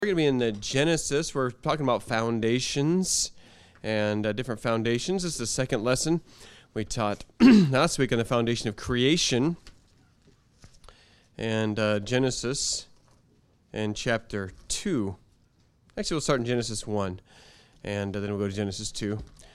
We're going to be in the Genesis. We're talking about foundations and different foundations. This is the second lesson. We taught last week on the foundation of creation and Genesis and chapter 2. Actually, we'll start in Genesis 1 and then we'll go to Genesis 2.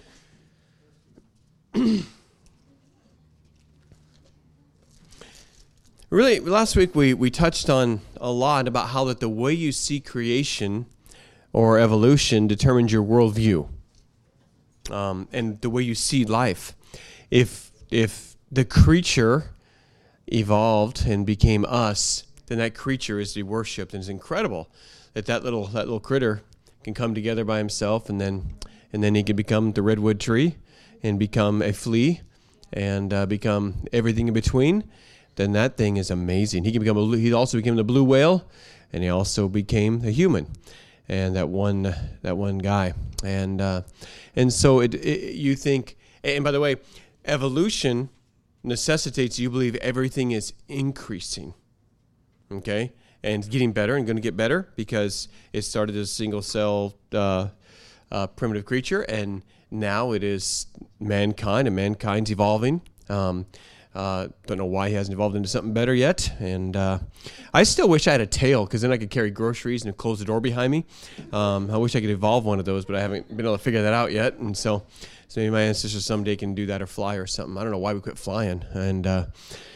Really, last week we touched on a lot about how that the way you see creation or evolution determines your worldview, and the way you see life. If the creature evolved and became us, then that creature is to be worshipped, and it's incredible that little critter can come together by himself, and then he can become the redwood tree, and become a flea, and become everything in between. Then that thing is amazing. He also became the blue whale, and he also became a human, and that one guy. And so you think. And by the way, evolution necessitates you believe everything is increasing, okay, and getting better and going to get better because it started as a single cell primitive creature, and now it is mankind, and mankind's evolving. Don't know why he hasn't evolved into something better yet. And I still wish I had a tail, because then I could carry groceries and close the door behind me. I wish I could evolve one of those, but I haven't been able to figure that out yet. And so maybe my ancestors someday can do that or fly or something. I don't know why we quit flying. And I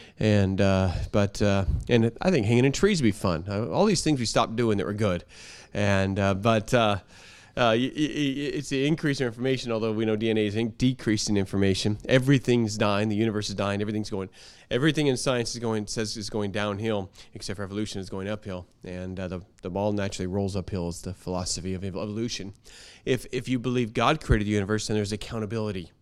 think hanging in trees would be fun. All these things we stopped doing that were good. It's the increase in information, although we know DNA is decreasing information. Everything's dying. The universe is dying. Everything in science is going downhill, except for evolution is going uphill. And the ball naturally rolls uphill is the philosophy of evolution. If you believe God created the universe, then there's accountability.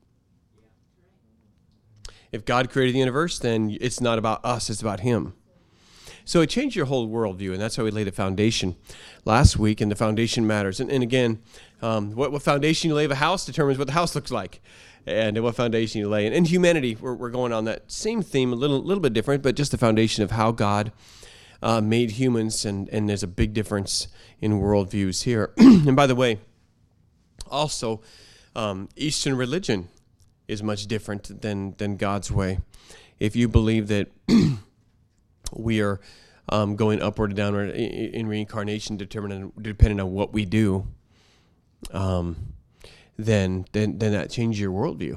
If God created the universe, then it's not about us, it's about Him. So it changed your whole worldview, and that's how we laid a foundation last week, and the foundation matters. And again, what foundation you lay of a house determines what the house looks like, and what foundation you lay. And in humanity, we're going on that same theme, a little bit different, but just the foundation of how God made humans, and there's a big difference in worldviews here. And by the way, also, Eastern religion is much different than God's way. If you believe that we are going upward or downward in reincarnation, depending on what we do, then that changes your worldview,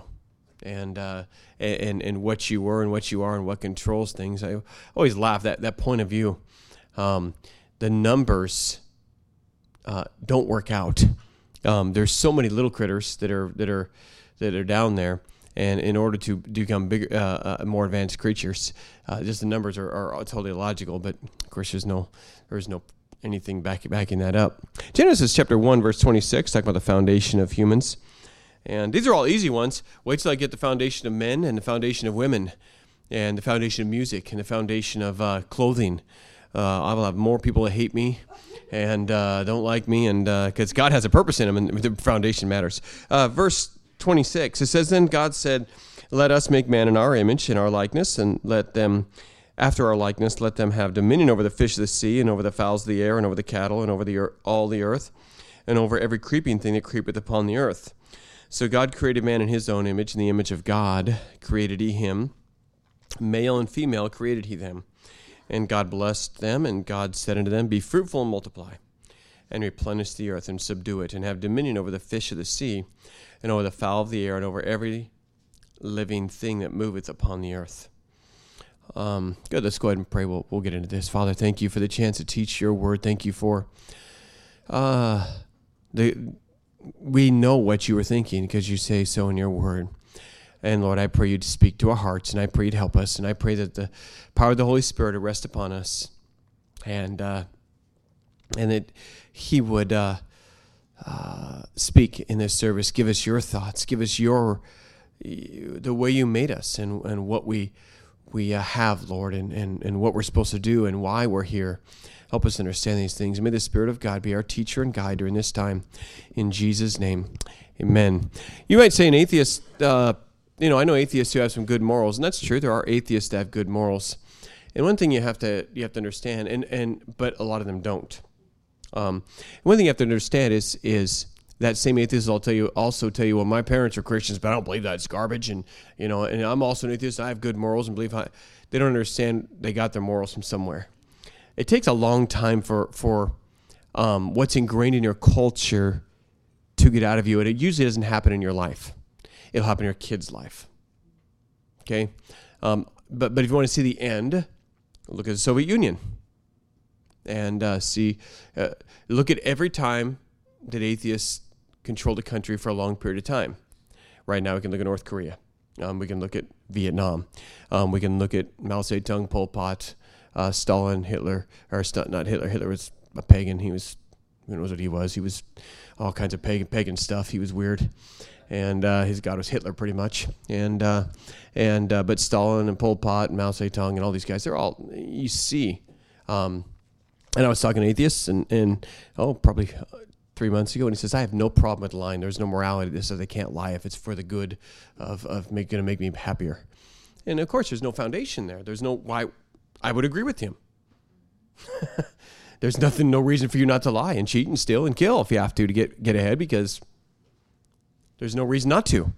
and what you were and what you are and what controls things. I always laugh that point of view. The numbers don't work out. There's so many little critters that are down there. And in order to become bigger, more advanced creatures, just the numbers are totally illogical. But of course, there's no anything backing that up. Genesis chapter 1, verse 26, talking about the foundation of humans. And these are all easy ones. Wait till I get the foundation of men and the foundation of women, and the foundation of music and the foundation of clothing. I will have more people that hate me and don't like me, and because God has a purpose in them, and the foundation matters. Verse 26, it says, "Then God said, let us make man in our image, in our likeness, and let them, after our likeness, let them have dominion over the fish of the sea, and over the fowls of the air, and over the cattle, and over all the earth, and over every creeping thing that creepeth upon the earth. So God created man in his own image, in the image of God created he him, male and female created he them. And God blessed them, and God said unto them, be fruitful and multiply, and replenish the earth, and subdue it, and have dominion over the fish of the sea, and over the fowl of the air, and over every living thing that moveth upon the earth." Good, let's go ahead and pray. We'll get into this. Father, thank you for the chance to teach your word. Thank you for we know what you were thinking, because you say so in your word. And Lord, I pray you to speak to our hearts, and I pray you to help us, and I pray that the power of the Holy Spirit would rest upon us, and that he would speak in this service. Give us your thoughts. Give us the way you made us, and what we have, Lord, and what we're supposed to do, and why we're here. Help us understand these things. May the Spirit of God be our teacher and guide during this time. In Jesus' name, amen. You might say an atheist, I know atheists who have some good morals, and that's true. There are atheists that have good morals. And one thing you have to understand, but a lot of them don't. One thing you have to understand is that same atheist will also tell you, well, my parents are Christians, but I don't believe that. It's garbage. And, and I'm also an atheist. I have good morals and believe they don't understand they got their morals from somewhere. It takes a long time for what's ingrained in your culture to get out of you. And it usually doesn't happen in your life. It'll happen in your kid's life. Okay? But if you want to see the end, look at the Soviet Union. And look at every time that atheists controlled a country for a long period of time. Right now we can look at North Korea. We can look at Vietnam. We can look at Mao Zedong, Pol Pot, Stalin, Hitler, or not Hitler. Hitler was a pagan. Who knows what he was? He was all kinds of pagan stuff. He was weird. And his god was Hitler, pretty much. But Stalin and Pol Pot and Mao Zedong and all these guys, they're all, you see. And I was talking to atheists and probably 3 months ago, and he says, I have no problem with lying. There's no morality that says they can't lie if it's for the good of going to make me happier. And of course, there's no foundation there. There's no why. I would agree with him. There's no reason for you not to lie and cheat and steal and kill if you have to get ahead, because there's no reason not to.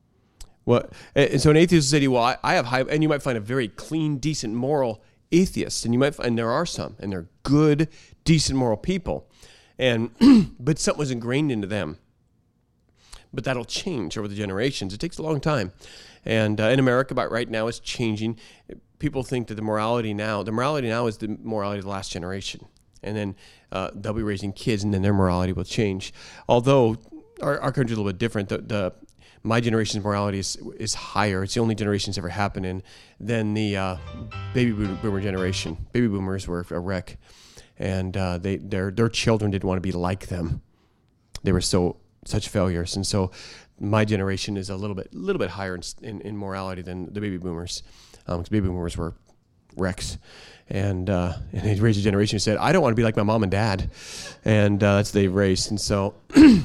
And so an atheist will say to you, well, I have high, and you might find a very clean, decent, moral atheist, and you might find there are some, and they're good, decent, moral people, but something was ingrained into them. But that'll change over the generations. It takes a long time, and in America, about right now, it's changing. People think that the morality now is the morality of the last generation, and then they'll be raising kids, and then their morality will change. Although our country's a little bit different. My generation's morality is higher. It's the only generation it's ever happened in than the baby boomer generation. Baby boomers were a wreck, and their children didn't want to be like them. They were such failures, and so my generation is a little bit higher in morality than the baby boomers, because baby boomers were wrecks, and they raised a generation who said, I don't want to be like my mom and dad, and that's what they've raised, and so.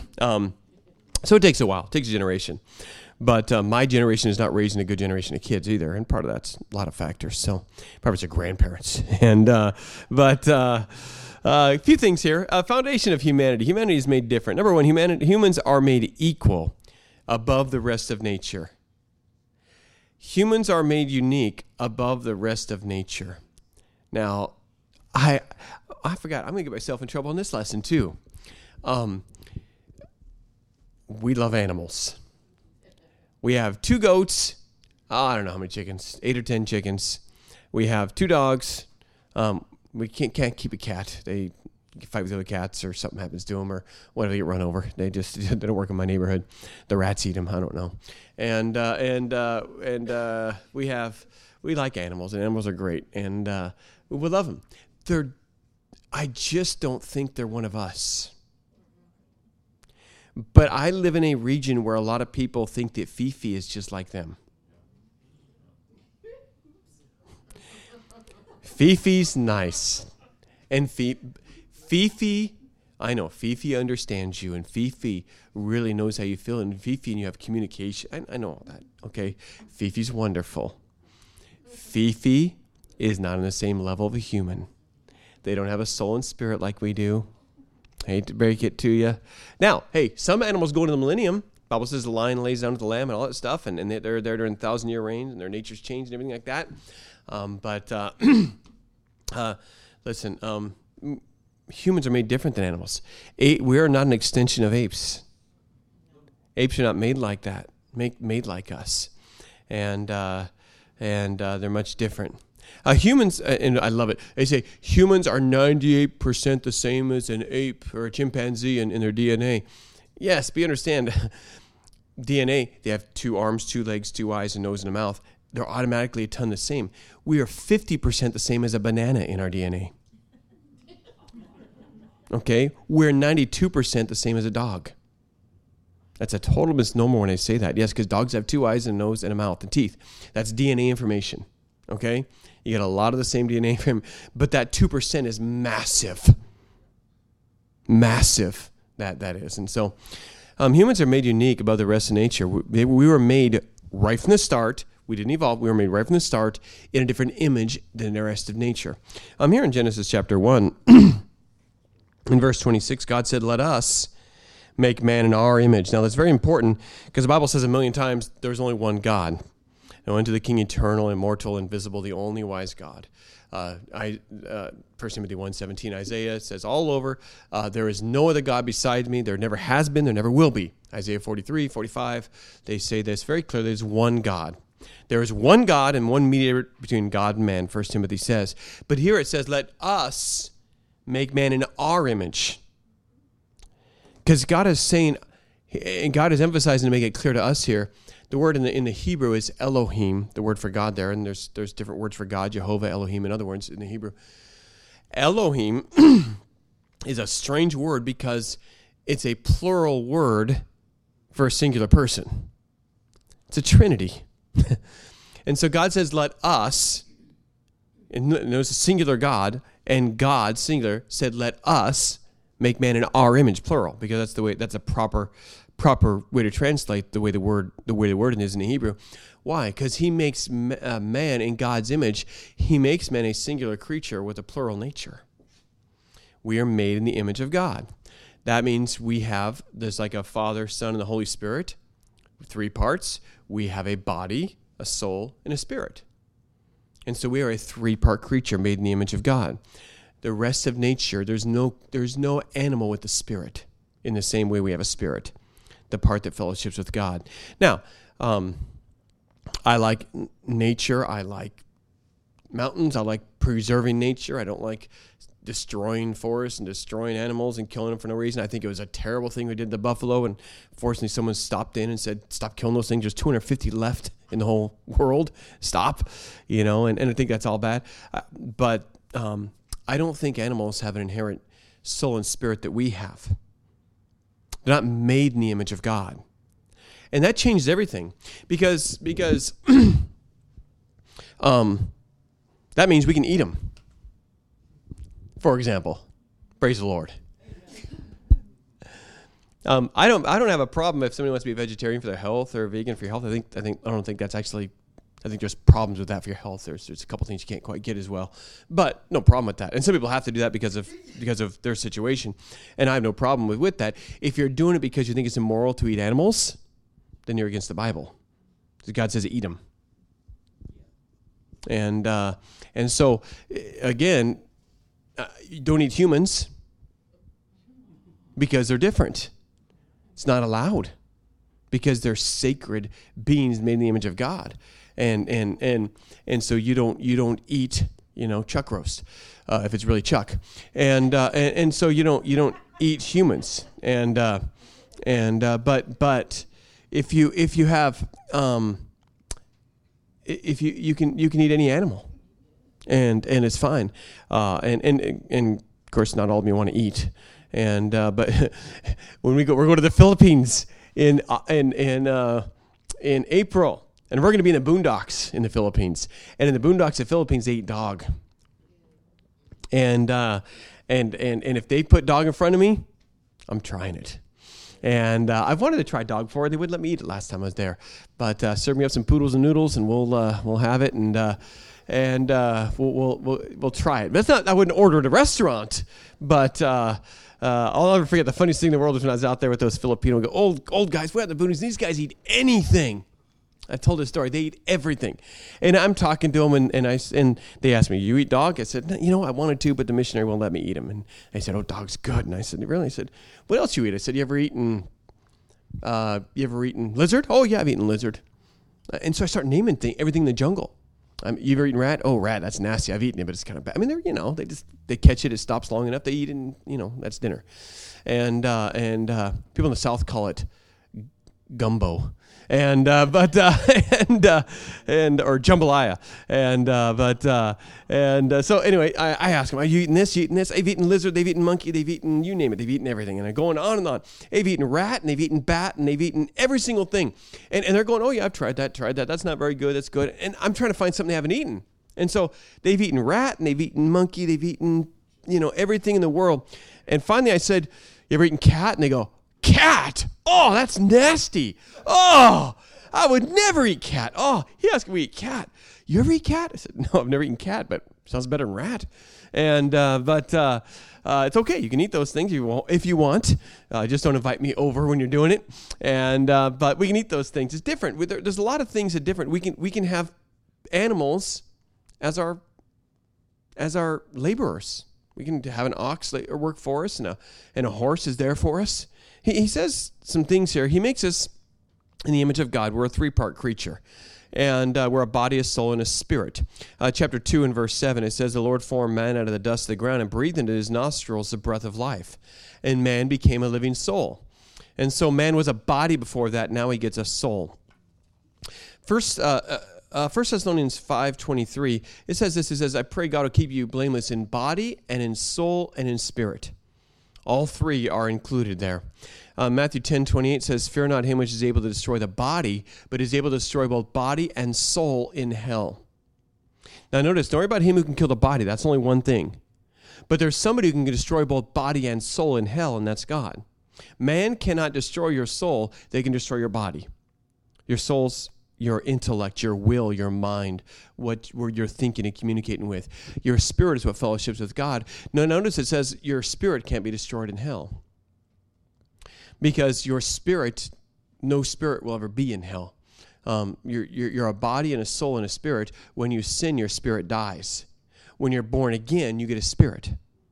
So it takes a while. It takes a generation. But my generation is not raising a good generation of kids either. And part of that's a lot of factors. So probably it's your grandparents. But a few things here. Foundation of humanity. Humanity is made different. Number one, humans are made equal above the rest of nature. Humans are made unique above the rest of nature. Now, I forgot. I'm going to get myself in trouble in this lesson too. We love animals. We have 2 goats. I don't know how many chickens, 8 or 10 chickens. We have 2 dogs. We can't keep a cat. They fight with other cats, or something happens to them, or whatever, they get run over. They don't work in my neighborhood. The rats eat them. I don't know. And we like animals, and animals are great, and we love them. I just don't think they're one of us. But I live in a region where a lot of people think that Fifi is just like them. Fifi's nice. And Fifi, I know, Fifi understands you, and Fifi really knows how you feel, and Fifi and you have communication. I know all that, okay? Fifi's wonderful. Fifi is not on the same level of a human. They don't have a soul and spirit like we do. Hate to break it to you. Now, hey, some animals go into the millennium. The Bible says the lion lays down with the lamb and all that stuff, and they're there during 1,000-year reigns, and their nature's changed and everything like that. Listen, humans are made different than animals. We are not an extension of apes. Apes are not made like that, made like us, and they're much different. Humans, and I love it, they say humans are 98% the same as an ape or a chimpanzee in their DNA. Yes, but you understand, DNA, they have 2 arms, 2 legs, 2 eyes, a nose, and a mouth. They're automatically a ton the same. We are 50% the same as a banana in our DNA. Okay? We're 92% the same as a dog. That's a total misnomer when I say that. Yes, because dogs have 2 eyes, and a nose, and a mouth, and teeth. That's DNA information. Okay? You get a lot of the same DNA from him, but that 2% is massive. Massive, that is. And so humans are made unique above the rest of nature. We were made right from the start. We didn't evolve. We were made right from the start in a different image than the rest of nature. Here in Genesis chapter 1, In verse 26, God said, let us make man in our image. Now, that's very important because the Bible says a million times there's only one God. Now, unto the King eternal, immortal, invisible, the only wise God. 1 Timothy 1:17, Isaiah says all over, there is no other God beside me. There never has been, there never will be. Isaiah 43, 45, they say this very clearly. There's one God. There is one God and one mediator between God and man, 1 Timothy says. But here it says, let us make man in our image. Because God is saying, and God is emphasizing to make it clear to us here, the word in the Hebrew is Elohim, the word for God there, and there's different words for God, Jehovah, Elohim, and other words in the Hebrew. Elohim is a strange word because it's a plural word for a singular person. It's a trinity. And so God says, let us, and there's a singular God, and God, singular, said, let us make man in our image, plural, because that's a proper way to translate the way the word is in the Hebrew. Why? Because he makes man in God's image. He makes man a singular creature with a plural nature. We are made in the image of God. That means there's like a Father, Son, and the Holy Spirit, 3 parts. We have a body, a soul, and a spirit. And so we are a 3-part creature made in the image of God. The rest of nature, there's no animal with a spirit in the same way we have a spirit, the part that fellowships with God. Now, I like nature. I like mountains. I like preserving nature. I don't like destroying forests and destroying animals and killing them for no reason. I think it was a terrible thing we did to buffalo, and fortunately someone stopped in and said, stop killing those things. There's 250 left in the whole world. Stop, and I think that's all bad. But I don't think animals have an inherent soul and spirit that we have. They're not made in the image of God. And that changes everything because that means we can eat them. For example, praise the Lord. I don't have a problem if somebody wants to be vegetarian for their health or vegan for your health. I don't think that's actually. I think there's problems with that for your health. There's a couple things you can't quite get as well, but no problem with that. And some people have to do that because of their situation, and I have no problem with that. If you're doing it because you think it's immoral to eat animals, then you're against the Bible. Because God says eat them. And so again, you don't eat humans because they're different. It's not allowed because they're sacred beings made in the image of God. And so you don't eat chuck roast if it's really chuck, and so you don't eat humans, but if you have if you can eat any animal, and it's fine, and of course not all of you want to eat, but when we're going to the Philippines in April. And we're going to be in the boondocks in the Philippines. And in the boondocks of the Philippines, they eat dog. And if they put dog in front of me, I'm trying it. And I've wanted to try dog before. They wouldn't let me eat it last time I was there. But serve me up some poodles and noodles, and we'll have it, and we'll try it. But it's not. I wouldn't order at a restaurant. But I'll never forget the funniest thing in the world was when I was out there with those Filipino old guys. We're at the boonies. These guys eat anything. I told this story. They eat everything. And I'm talking to them, and they asked me, you eat dog? I said, no, I wanted to, but the missionary won't let me eat them. And they said, oh, dog's good. And I said, really? I said, what else you eat? I said, you ever eaten lizard? Oh, yeah, I've eaten lizard. And so I started naming everything in the jungle. You ever eaten rat? Oh, rat, that's nasty. I've eaten it, but it's kind of bad. I mean, they catch it. It stops long enough. They eat it, and, that's dinner. And people in the South call it gumbo. Or jambalaya, so anyway, I asked them, are you eating this? You eating this? They've eaten lizard, they've eaten monkey, they've eaten, you name it, they've eaten everything, and they're going on and on. They've eaten rat, and they've eaten bat, and they've eaten every single thing, and they're going, oh yeah, I've tried that, that's not very good, that's good, and I'm trying to find something they haven't eaten, and so they've eaten rat, and they've eaten monkey, they've eaten, everything in the world, and finally I said, you ever eaten cat? And they go, cat? Oh, that's nasty. Oh, I would never eat cat. Oh, he asked me to eat cat. You ever eat cat? I said, no, I've never eaten cat, but Sounds better than rat. And but it's okay. You can eat those things if you want. Just don't invite me over when you're doing it. And but we can eat those things. It's different. There's a lot of things that are different. We can have animals as our laborers. We can have an ox work for us, and a horse is there for us. He says some things here. He makes us in the image of God. We're a three-part creature. And we're a body, a soul, and a spirit. Chapter 2 and verse 7, it says, the Lord formed man out of the dust of the ground and breathed into his nostrils the breath of life. And man became a living soul. And so man was a body before that. Now he gets a soul. First Thessalonians 5:23, it says this. It says, I pray God will keep you blameless in body and in soul and in spirit. All three are included there. Matthew 10:28 says, fear not him which is able to destroy the body, but is able to destroy both body and soul in hell. Now notice, don't worry about him who can kill the body. That's only one thing. But there's somebody who can destroy both body and soul in hell, and that's God. Man cannot destroy your soul. They can destroy your body. Your soul's your intellect, your will, your mind, what you're thinking and communicating with. Your spirit is what fellowships with God. Now notice it says your spirit can't be destroyed in hell. Because your spirit, no spirit will ever be in hell. You're a body and a soul and a spirit. When you sin, your spirit dies. When you're born again, you get a spirit.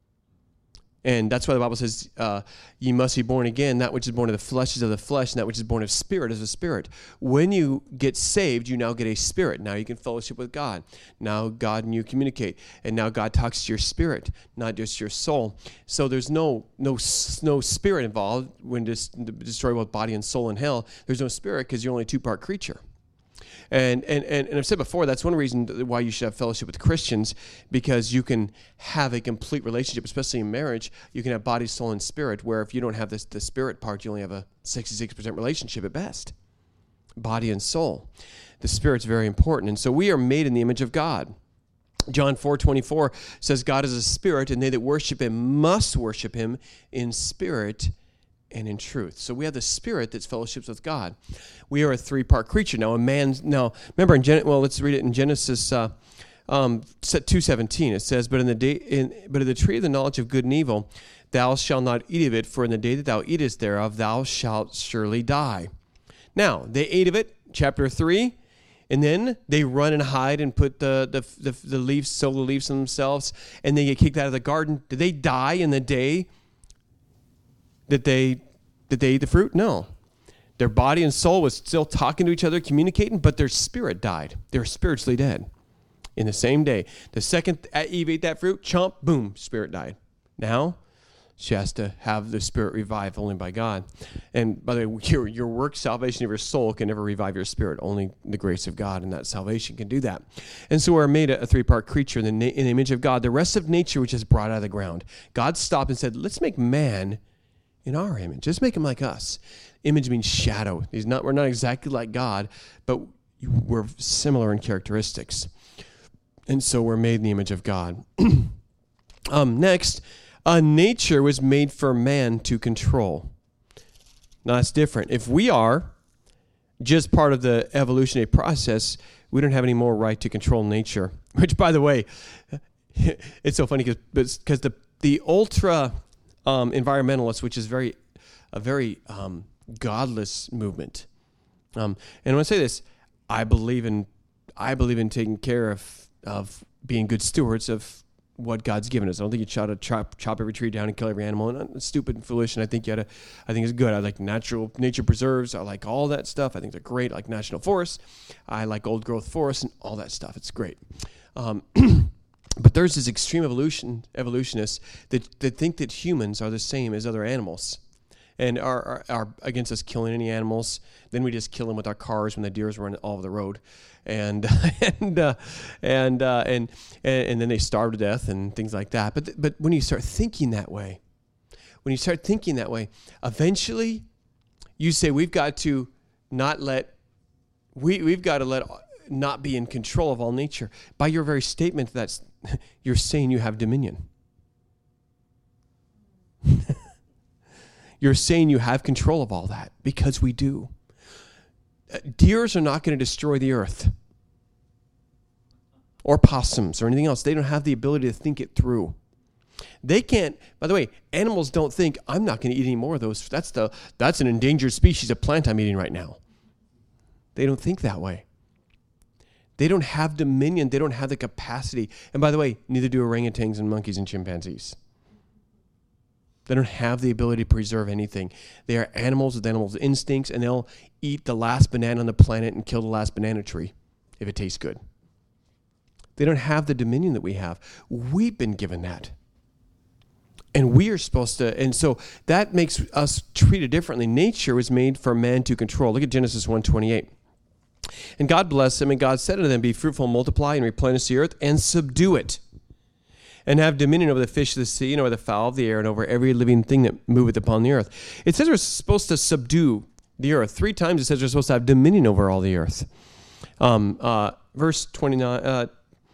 And that's why the Bible says, you must be born again. That which is born of the flesh is of the flesh, and that which is born of spirit is of spirit. When you get saved, you now get a spirit. Now you can fellowship with God. Now God and you communicate. And now God talks to your spirit, not just your soul. So there's no spirit involved when destroy both body and soul in hell. There's no spirit because you're only a two-part creature. And I've said before, that's one reason why you should have fellowship with Christians, because you can have a complete relationship, especially in marriage. You can have body, soul, and spirit, where if you don't have the spirit part, you only have a 66% relationship at best. Body and soul. The spirit's very important. And so we are made in the image of God. John 4:24 says, God is a spirit, and they that worship him must worship him in spirit and in truth. So we have the spirit that's fellowships with God. We are a three-part creature. Now, remember, let's read it in Genesis 2:17. It says, but in the tree of the knowledge of good and evil, thou shalt not eat of it, for in the day that thou eatest thereof, thou shalt surely die. Now, they ate of it, chapter 3, and then they run and hide and put the leaves, sow the leaves on themselves, and they get kicked out of the garden. Did they die in the day that they ate the fruit? No. Their body and soul was still talking to each other, communicating, but their spirit died. They were spiritually dead in the same day. The second Eve ate that fruit, chomp, boom, spirit died. Now, she has to have the spirit revived only by God. And by the way, your work, salvation of your soul can never revive your spirit. Only the grace of God and that salvation can do that. And so we're made a three-part creature in the image of God. The rest of nature, which is brought out of the ground. God stopped and said, let's make man in our image. Let's make him like us. Image means shadow. We're not exactly like God, but we're similar in characteristics. And so we're made in the image of God. Next, nature was made for man to control. Now that's different. If we are just part of the evolutionary process, we don't have any more right to control nature. Which, by the way, it's so funny because the ultra environmentalists, which is a very godless movement. And I want to say this: I believe in taking care of being good stewards of what God's given us. I don't think you try to chop every tree down and kill every animal. And it's stupid and foolish. And I think it's good. I like nature preserves. I like all that stuff. I think they're great. I like national forests. I like old growth forests and all that stuff. It's great. But there's this extreme evolutionists that think that humans are the same as other animals, and are against us killing any animals. Then we just kill them with our cars when the deers run all over the road, and then they starve to death and things like that. But when you start thinking that way, eventually you say we've got to not be in control of all nature. By your very statement, you're saying you have dominion. You're saying you have control of all that, because we do. Deers are not going to destroy the earth. or possums or anything else. They don't have the ability to think it through. They can't, by the way, animals don't think, I'm not going to eat any more of those. That's an endangered species of plant I'm eating right now. They don't think that way. They don't have dominion. They don't have the capacity. And by the way, neither do orangutans and monkeys and chimpanzees. They don't have the ability to preserve anything. They are animals with animals' instincts, and they'll eat the last banana on the planet and kill the last banana tree if it tastes good. They don't have the dominion that we have. We've been given that. And we are supposed to, and so that makes us treat it differently. Nature was made for man to control. Look at Genesis 1:28. And God blessed them, and God said unto them, be fruitful, multiply, and replenish the earth, and subdue it, and have dominion over the fish of the sea, and over the fowl of the air, and over every living thing that moveth upon the earth. It says we're supposed to subdue the earth. 3 times it says we're supposed to have dominion over all the earth. Verse 29,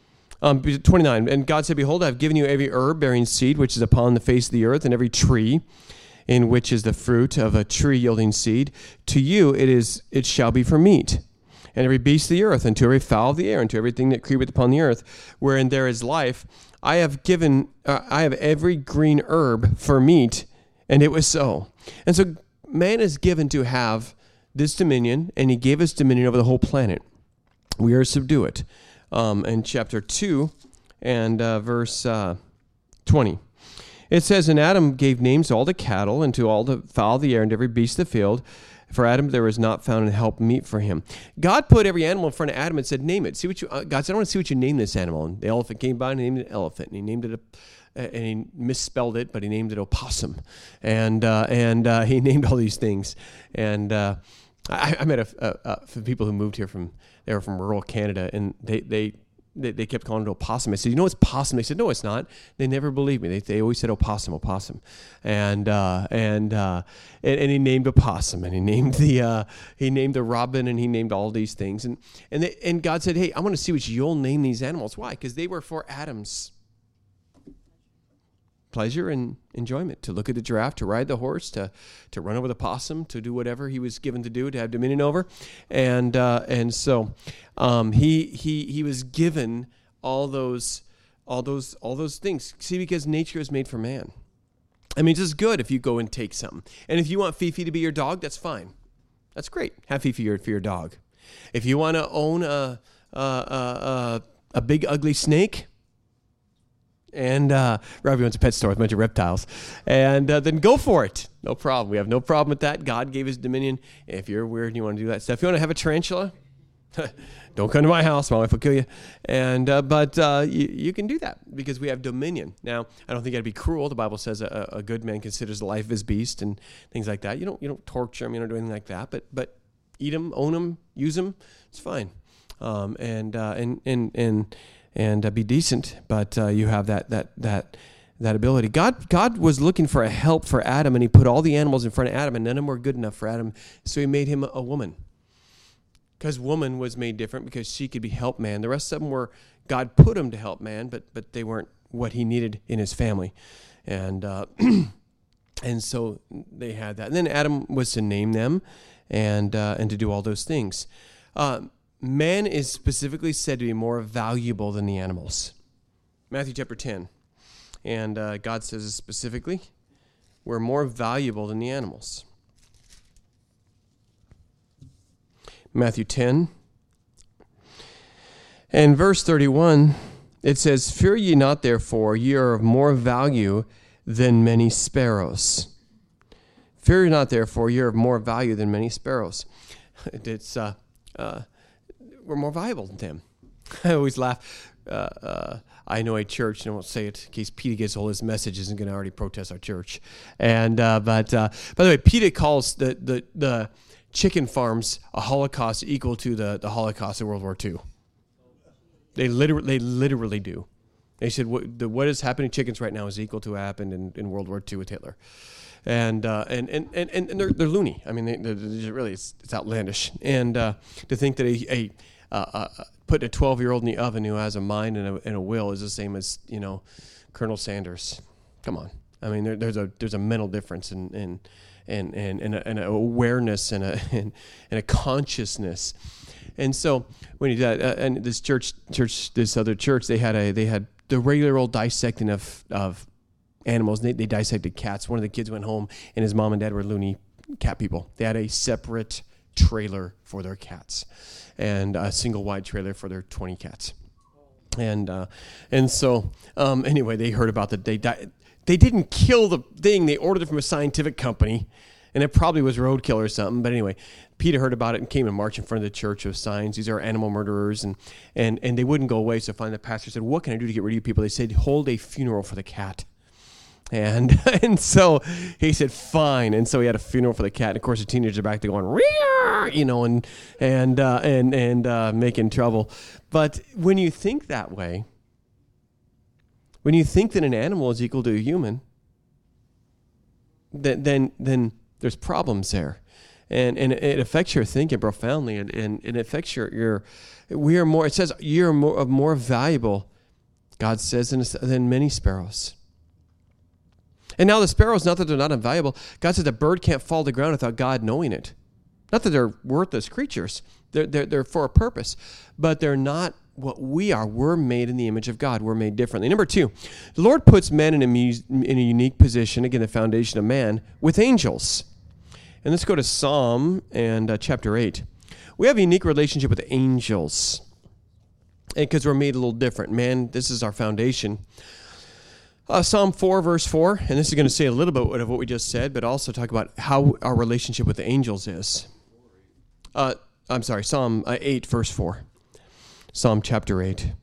29, and God said, behold, I have given you every herb bearing seed, which is upon the face of the earth, and every tree, in which is the fruit of a tree yielding seed. To you it shall be for meat. And every beast of the earth, and to every fowl of the air, and to everything that creepeth upon the earth, wherein there is life, I have every green herb for meat, and it was so. And so man is given to have this dominion, and he gave us dominion over the whole planet. We are to subdue it. In chapter 2 and verse 20. It says, and Adam gave names to all the cattle, and to all the fowl of the air, and to every beast of the field. For Adam there was not found an help meet for him. God put every animal in front of Adam and said, name it. See what you. God said, I want to see what you name this animal. And the elephant came by and he named it elephant. And he named it and he misspelled it, but he named it opossum. And he named all these things. And I met some people who moved here they were from rural Canada, and they kept calling it opossum. I said, you know it's possum? They said, no, it's not. They never believed me. They always said opossum. And he named opossum, and he named the robin, and he named all these things. And God said, hey, I want to see what you'll name these animals. Why? Because they were for Adam's pleasure and enjoyment, to look at the giraffe, to ride the horse, to run over the possum, to do whatever he was given to do, to have dominion over. And so he was given all those things. See, because nature is made for man. I mean, it's just good if you go and take something. And if you want Fifi to be your dog, that's fine. That's great. Have Fifi for your dog. If you want to own a big ugly snake, and Robbie owns a pet store with a bunch of reptiles, and then go for it. No problem. We have no problem with that. God gave us dominion. If you're weird and you want to do that stuff, if you want to have a tarantula, don't come to my house. My wife will kill you. And but you can do that because we have dominion. Now, I don't think that'd be cruel. The Bible says a good man considers the life of his beast and things like that. You don't torture them. You don't do anything like that. But eat them, own them, use them. It's fine. And be decent, but you have that ability. God was looking for a help for Adam, and he put all the animals in front of Adam, and none of them were good enough for Adam, so he made him a woman. Because woman was made different because she could be help man. The rest of them were, God put them to help man, but they weren't what he needed in his family. And and so they had that. And then Adam was to name them and to do all those things. Man is specifically said to be more valuable than the animals. Matthew chapter 10. And God says specifically, we're more valuable than the animals. Matthew 10. And verse 31, it says, fear ye not, therefore, ye are of more value than many sparrows. Fear ye not, therefore, ye are of more value than many sparrows. It's we're more valuable than them. I always laugh. I know a church, and I won't say it in case Peter gets all his message, isn't going to already protest our church. And but by the way, Peter calls the chicken farms a Holocaust equal to the Holocaust of World War II. They literally do. They said what is happening to chickens right now is equal to what happened in World War II with Hitler. And they're loony. I mean, they're really it's outlandish. And to think that putting a 12-year-old in the oven who has a mind and a will is the same as Colonel Sanders. Come on. I mean, there's a mental difference and an awareness and a consciousness. And so when you do that, and this other church, they had the regular old dissecting of animals. They dissected cats. One of the kids went home, and his mom and dad were loony cat people. They had a separate trailer for their cats, and a single wide trailer for their 20 cats. And so anyway, they heard about they didn't kill the thing. They ordered it from a scientific company, and it probably was roadkill or something. But anyway, Peter heard about it and came and marched in front of the church of signs. These are animal murderers, and they wouldn't go away. So finally the pastor said, "What can I do to get rid of you people?" They said, "Hold a funeral for the cat." And so he said, "Fine." And so he had a funeral for the cat. And of course, the teenagers are back there going, and making trouble. But when you think that way, when you think that an animal is equal to a human, then there's problems there. And it affects your thinking profoundly, and it affects we are more, it says, you're more valuable, God says, than many sparrows. And now the sparrows, not that they're not invaluable, God said the bird can't fall to the ground without God knowing it. Not that they're worthless creatures. They're for a purpose, but they're not what we are. We're made in the image of God. We're made differently. Number 2, the Lord puts men in a unique position, again, the foundation of man, with angels. And let's go to Psalm and chapter 8. We have a unique relationship with angels because we're made a little different. Man, this is our foundation. Psalm 4, verse 4, and this is going to say a little bit of what we just said, but also talk about how our relationship with the angels is. Psalm 8, verse 4. Psalm chapter 8,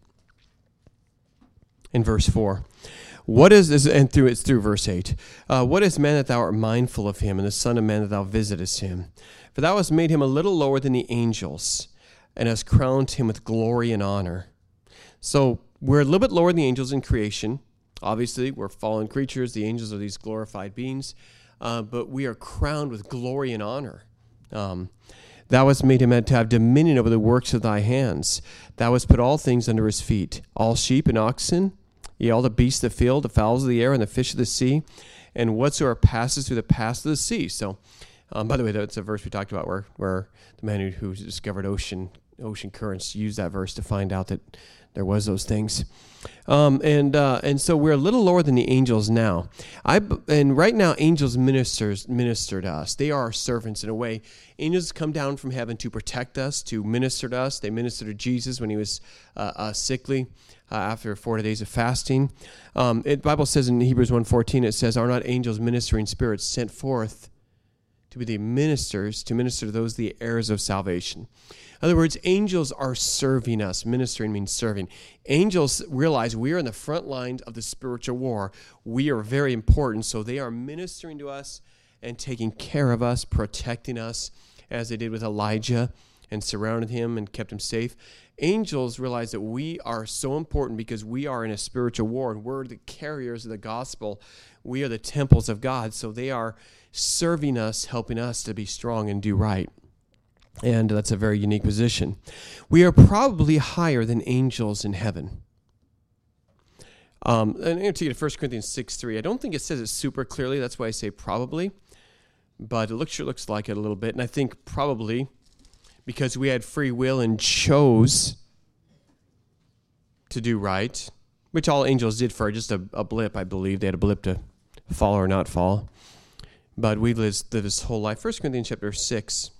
in verse 4. What is this? And it's through verse 8. What is man that thou art mindful of him, and the son of man that thou visitest him? For thou hast made him a little lower than the angels, and hast crowned him with glory and honor. So we're a little bit lower than the angels in creation. Obviously, we're fallen creatures. The angels are these glorified beings, but we are crowned with glory and honor. Thou hast made him to have dominion over the works of thy hands. Thou hast put all things under his feet, all sheep and oxen, yea, all the beasts of the field, the fowls of the air, and the fish of the sea, and whatsoever passes through the paths of the sea. So, by the way, that's a verse we talked about where the man who discovered ocean currents used that verse to find out that there was those things. And so we're a little lower than the angels now. And right now, angels minister to us. They are our servants in a way. Angels come down from heaven to protect us, to minister to us. They ministered to Jesus when he was sickly after 40 days of fasting. The Bible says in Hebrews 1:14, it says, "Are not angels ministering spirits sent forth to be the ministers, to minister to those, the heirs of salvation?" In other words, angels are serving us. Ministering means serving. Angels realize we are in the front lines of the spiritual war. We are very important, so they are ministering to us and taking care of us, protecting us, as they did with Elijah and surrounded him and kept him safe. Angels realize that we are so important because we are in a spiritual war, and we're the carriers of the gospel. We are the temples of God, so they are serving us, helping us to be strong and do right. And that's a very unique position. We are probably higher than angels in heaven. And I'm going to take it to 1 Corinthians 6:3. I don't think it says it super clearly. That's why I say probably. But it sure looks like it a little bit. And I think probably because we had free will and chose to do right, which all angels did for just a blip, I believe. They had a blip to fall or not fall. But we lived this whole life. 1 Corinthians chapter 6.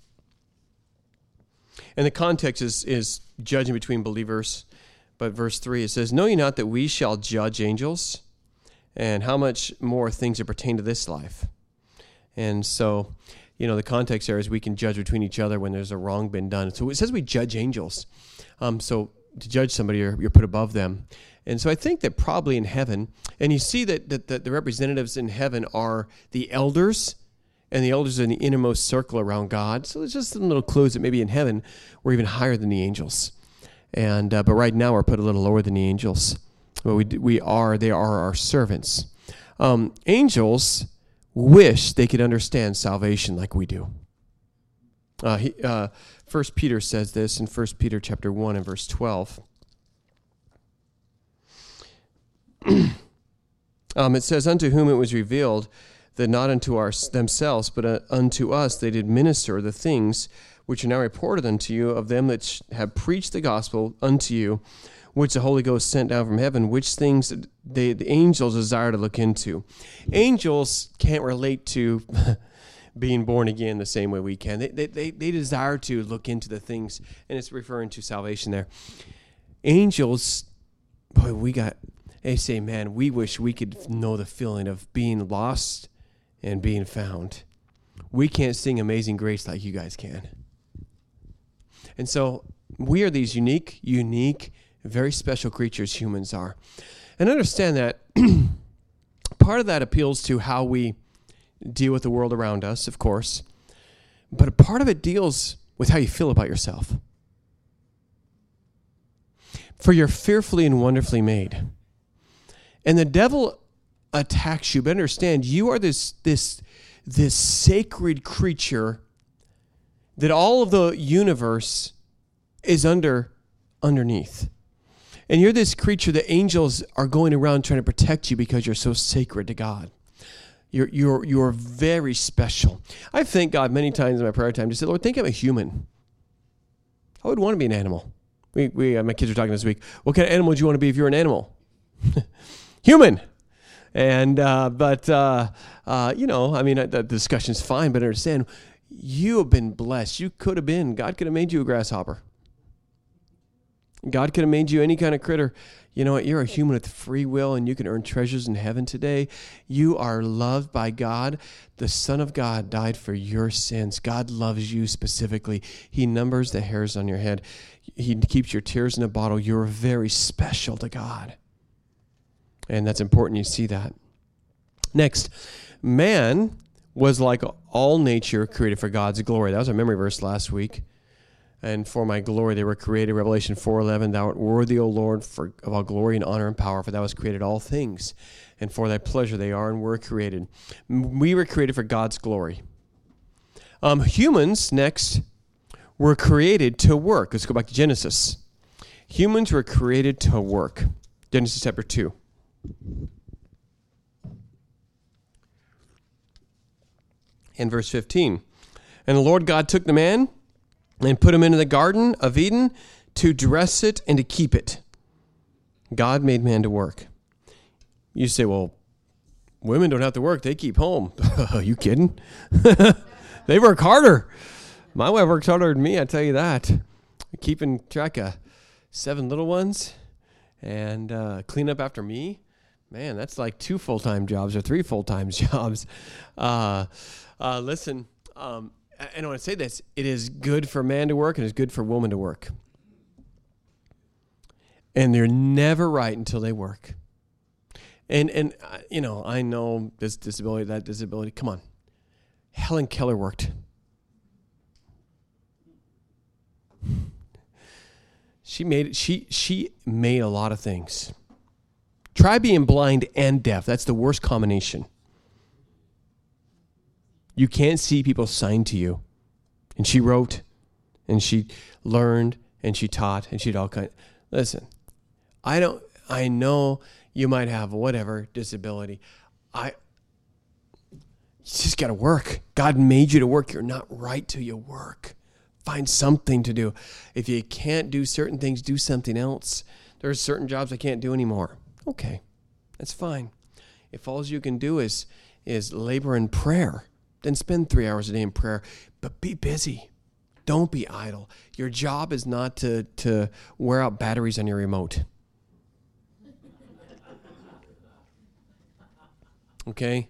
And the context is judging between believers. But verse 3, it says, "Know ye not that we shall judge angels? And how much more things that pertain to this life?" And so, the context there is we can judge between each other when there's a wrong been done. So it says we judge angels. So to judge somebody, you're put above them. And so I think that probably in heaven, and you see that the representatives in heaven are the elders, and the elders are in the innermost circle around God. So there's just some little clues that maybe in heaven we're even higher than the angels. And but right now we're put a little lower than the angels. But they are our servants. Angels wish they could understand salvation like we do. 1 Peter says this in 1 Peter chapter 1 and verse 12. It says, unto whom it was revealed that not unto themselves, but unto us they did minister the things which are now reported unto you of them that have preached the gospel unto you, which the Holy Ghost sent down from heaven, which things the angels desire to look into. Angels can't relate to being born again the same way we can. They desire to look into the things, and it's referring to salvation there. Angels, boy, they say, man, we wish we could know the feeling of being lost and being found. We can't sing Amazing Grace like you guys can. And so we are these unique, very special creatures humans are. And understand that part of that appeals to how we deal with the world around us, of course. But a part of it deals with how you feel about yourself. For you're fearfully and wonderfully made. And the devil attacks you, but understand you are this sacred creature that all of the universe is underneath. And you're this creature that angels are going around trying to protect you because you're so sacred to God. You're very special. I thank God many times in my prayer time to say, Lord, think I'm a human. I would want to be an animal. My kids were talking this week. What kind of animal would you want to be if you're an animal? Human. And the discussion's fine, but understand, you have been blessed. God could have made you a grasshopper. God could have made you any kind of critter. You know what? You're a human with free will, and you can earn treasures in heaven today. You are loved by God. The Son of God died for your sins. God loves you specifically. He numbers the hairs on your head. He keeps your tears in a bottle. You're very special to God. And that's important you see that. Next, man was like all nature created for God's glory. That was our memory verse last week. And for my glory they were created. Revelation 4:11, thou art worthy, O Lord, of all glory and honor and power, for thou hast created all things. And for thy pleasure they are and were created. We were created for God's glory. Humans, next, were created to work. Let's go back to Genesis. Humans were created to work. Genesis chapter 2. And verse 15. And the Lord God took the man and put him into the Garden of Eden to dress it and to keep it. God made man to work. You say, well, women don't have to work. They keep home. Are you kidding? They work harder. My wife works harder than me, I tell you that. Keeping track of 7 little ones and clean up after me. Man, that's like 2 full-time jobs or 3 full-time jobs. Listen, and when I say this, it is good for man to work and it's good for woman to work. And they're never right until they work. And I know this disability, that disability. Come on. Helen Keller worked. She made a lot of things. Try being blind and deaf. That's the worst combination. You can't see people sign to you. And she wrote, and she learned, and she taught, and she did all kinds. Listen, I know you might have whatever disability. You just got to work. God made you to work. You're not right till you work. Find something to do. If you can't do certain things, do something else. There's certain jobs I can't do anymore. Okay, that's fine. If all you can do is labor in prayer, then spend 3 hours a day in prayer. But be busy. Don't be idle. Your job is not to wear out batteries on your remote. Okay?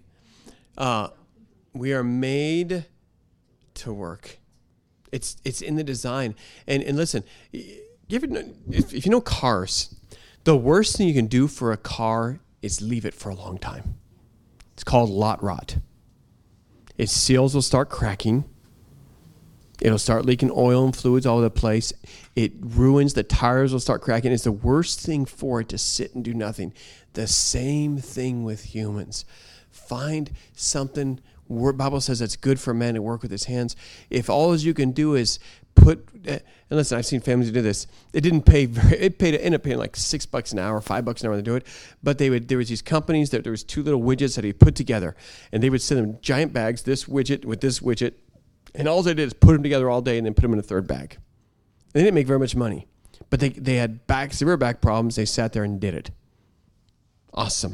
We are made to work. It's in the design. And listen, if you know cars, the worst thing you can do for a car is leave it for a long time. It's called lot rot. Its seals will start cracking. It'll start leaking oil and fluids all over the place. It ruins. The tires will start cracking. It's the worst thing for it to sit and do nothing. The same thing with humans. Find something Bible says it's good for a man to work with his hands. If all you can do is put, and listen, I've seen families do this. It didn't pay ended up paying like $6 an hour, $5 an hour to do it. But there was these companies that there was 2 little widgets that he put together, and they would send them giant bags, this widget with this widget, and all they did is put them together all day and then put them in a third bag. They didn't make very much money, but they had severe back problems. They sat there and did it. Awesome.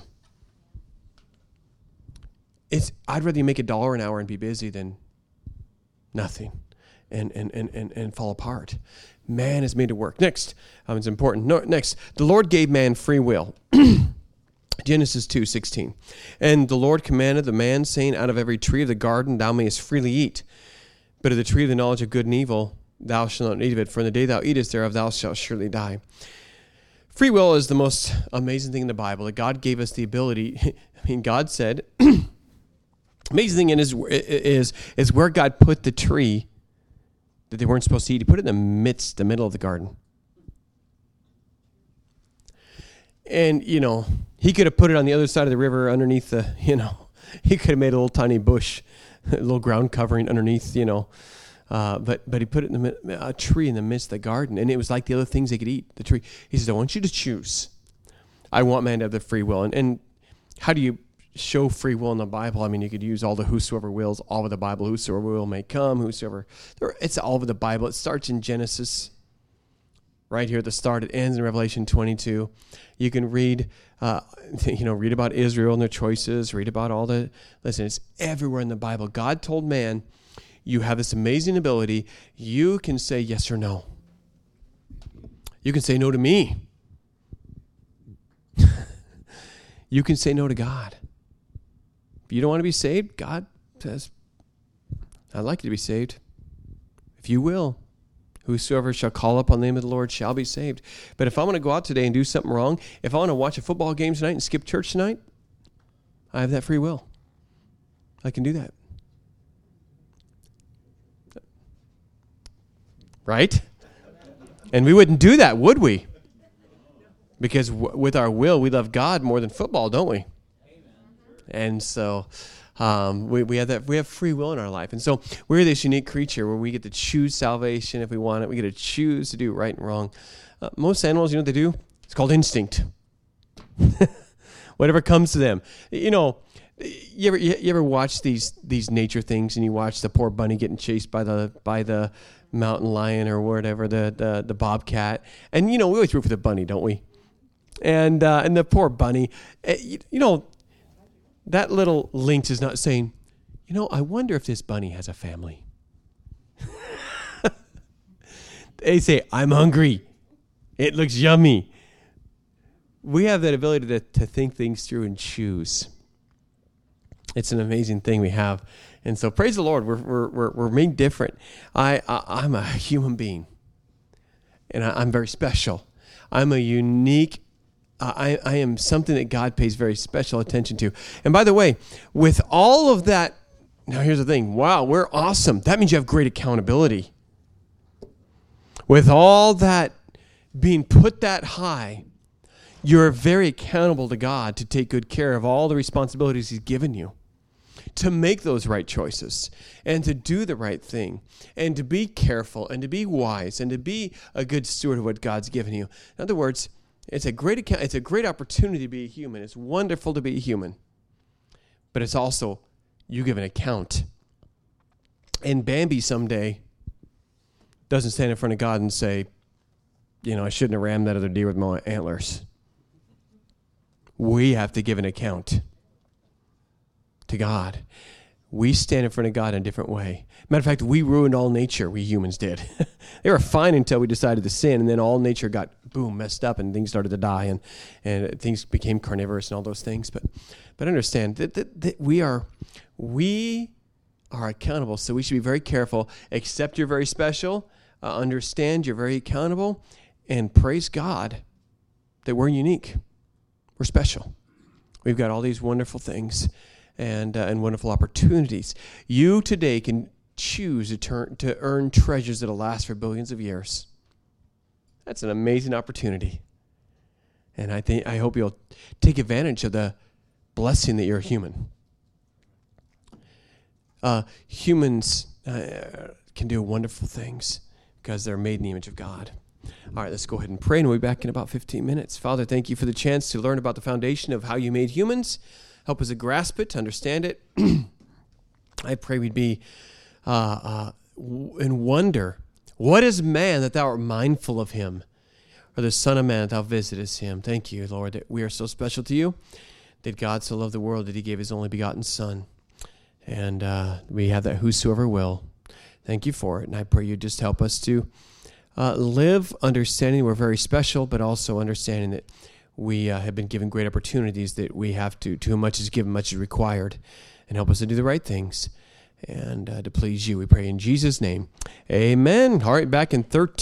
I'd rather you make $1 an hour and be busy than nothing and fall apart. Man is made to work. Next, it's important. Next, the Lord gave man free will. Genesis 2:16. And the Lord commanded the man, saying, out of every tree of the garden thou mayest freely eat, but of the tree of the knowledge of good and evil thou shalt not eat of it, for in the day thou eatest thereof thou shalt surely die. Free will is the most amazing thing in the Bible, that God gave us the ability. God said, amazing thing is where God put the tree that they weren't supposed to eat. He put it in the middle of the garden. And, he could have put it on the other side of the river underneath he could have made a little tiny bush, a little ground covering underneath, but he put it in a tree in the midst of the garden, and it was like the other things they could eat, the tree. He says, I want you to choose. I want man to have the free will. And how do you show free will in the Bible? I mean, you could use all the whosoever wills all over the Bible. Whosoever will may come, it's all over the Bible. It starts in Genesis, right here at the start. It ends in Revelation 22. You can read, read about Israel and their choices, read about listen, it's everywhere in the Bible. God told man, you have this amazing ability. You can say yes or no. You can say no to me. You can say no to God. If you don't want to be saved, God says, I'd like you to be saved. If you will, whosoever shall call upon the name of the Lord shall be saved. But if I want to go out today and do something wrong, if I want to watch a football game tonight and skip church tonight, I have that free will. I can do that. Right? And we wouldn't do that, would we? Because with our will, we love God more than football, don't we? And so we have free will in our life. And so we're this unique creature where we get to choose salvation if we want it. We get to choose to do right and wrong. Most animals, what they do? It's called instinct. Whatever comes to them. You ever watch these nature things, and you watch the poor bunny getting chased by the mountain lion or whatever, the bobcat. And, we always root for the bunny, don't we? And the poor bunny, that little lynx is not saying, I wonder if this bunny has a family. They say, I'm hungry. It looks yummy. We have that ability to think things through and choose. It's an amazing thing we have. And so praise the Lord, we're made different. I'm a human being, and I'm very special. I'm a unique I am something that God pays very special attention to. And by the way, with all of that, now here's the thing. Wow, we're awesome. That means you have great accountability. With all that being put that high, you're very accountable to God to take good care of all the responsibilities He's given you, to make those right choices and to do the right thing and to be careful and to be wise and to be a good steward of what God's given you. In other words, it's a great opportunity to be a human. It's wonderful to be a human. But it's also, you give an account. And Bambi someday doesn't stand in front of God and say, I shouldn't have rammed that other deer with my antlers. We have to give an account to God. We stand in front of God in a different way. Matter of fact, we ruined all nature, we humans did. They were fine until we decided to sin, and then all nature got, messed up, and things started to die, and things became carnivorous and all those things. But understand that we are accountable, so we should be very careful. Accept you're very special. Understand you're very accountable, and praise God that we're unique. We're special. We've got all these wonderful things and wonderful opportunities. You today can choose to earn treasures that'll last for billions of years. That's an amazing opportunity. And I hope you'll take advantage of the blessing that you're a human. humans can do wonderful things because they're made in the image of God. All right, let's go ahead and pray, and we'll be back in about 15 minutes. Father, thank you for the chance to learn about the foundation of how you made humans. Help us to grasp it, to understand it. I pray we'd be in wonder. What is man that thou art mindful of him, or the Son of Man that thou visitest him? Thank you, Lord, that we are so special to you, that God so loved the world that he gave his only begotten Son. And we have that whosoever will. Thank you for it. And I pray you just help us to live understanding we're very special, but also understanding that we have been given great opportunities, that we have to whom much is given, much is required, and help us to do the right things and to please you. We pray in Jesus' name. Amen. All right, back in 13.